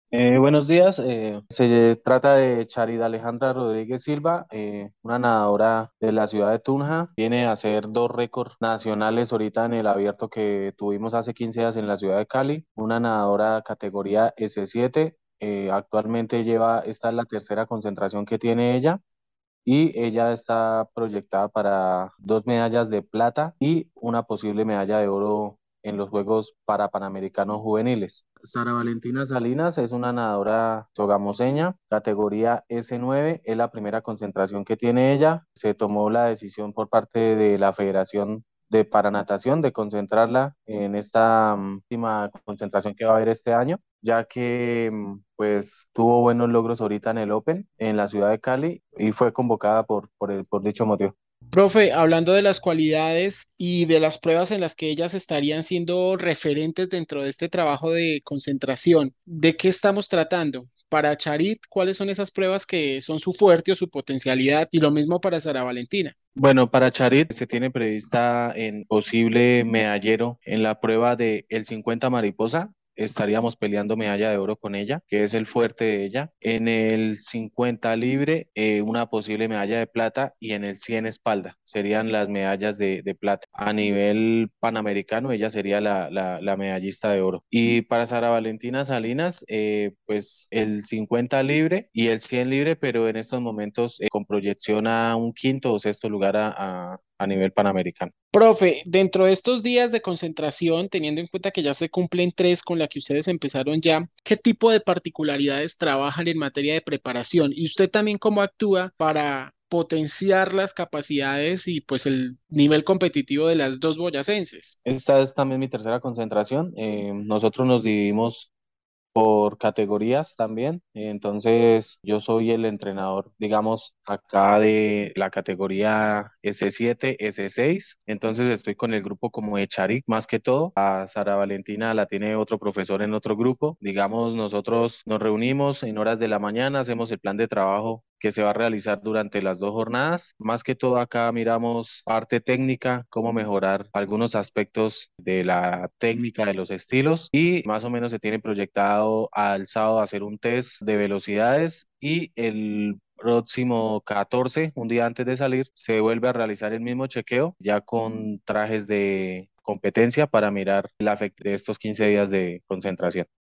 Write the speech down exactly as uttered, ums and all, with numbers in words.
Eh, buenos días, eh, se trata de Charida Alejandra Rodríguez Silva, eh, una nadadora de la ciudad de Tunja. Viene a hacer dos récords nacionales ahorita en el abierto que tuvimos hace quince días en la ciudad de Cali. Una nadadora categoría S siete, eh, actualmente lleva, esta es la tercera concentración que tiene ella y ella está proyectada para dos medallas de plata y una posible medalla de oro en los Juegos para Panamericanos Juveniles. Sara Valentina Salinas es una nadadora sogamoseña, categoría S nueve, es la primera concentración que tiene ella. Se tomó la decisión por parte de la Federación de Paranatación de concentrarla en esta mm, última concentración que va a haber este año, ya que mm, pues tuvo buenos logros ahorita en el Open en la ciudad de Cali y fue convocada por, por, el- por dicho motivo. Profe, hablando de las cualidades y de las pruebas en las que ellas estarían siendo referentes dentro de este trabajo de concentración, ¿de qué estamos tratando? Para Charit, ¿cuáles son esas pruebas que son su fuerte o su potencialidad? Y lo mismo para Sara Valentina. Bueno, para Charit se tiene prevista en posible medallero en la prueba de el cincuenta mariposa. Estaríamos peleando medalla de oro con ella, que es el fuerte de ella. En el cincuenta libre, eh, una posible medalla de plata y en el cien espalda serían las medallas de, de plata. A nivel panamericano, ella sería la, la, la medallista de oro. Y para Sara Valentina Salinas, eh, pues el cincuenta libre y el cien libre, pero en estos momentos eh, con proyección a un quinto o sexto lugar a, a, a nivel panamericano. Profe, dentro de estos días de concentración, teniendo en cuenta que ya se cumplen tres con la que ustedes empezaron ya, ¿qué tipo de particularidades trabajan en materia de preparación? Y usted también cómo actúa para potenciar las capacidades y pues el nivel competitivo de las dos boyacenses. Esta es también mi tercera concentración. Eh, nosotros nos dividimos por categorías también. Entonces, yo soy el entrenador, digamos, acá de la categoría S siete, S seis. Entonces, estoy con el grupo como de Charik más que todo. A Sara Valentina la tiene otro profesor en otro grupo. Digamos, nosotros nos reunimos en horas de la mañana, hacemos el plan de trabajo que se va a realizar durante las dos jornadas. Más que todo acá miramos parte técnica, cómo mejorar algunos aspectos de la técnica de los estilos y más o menos se tiene proyectado al sábado hacer un test de velocidades y el próximo catorce, un día antes de salir, se vuelve a realizar el mismo chequeo ya con trajes de competencia para mirar el efecto de estos quince días de concentración.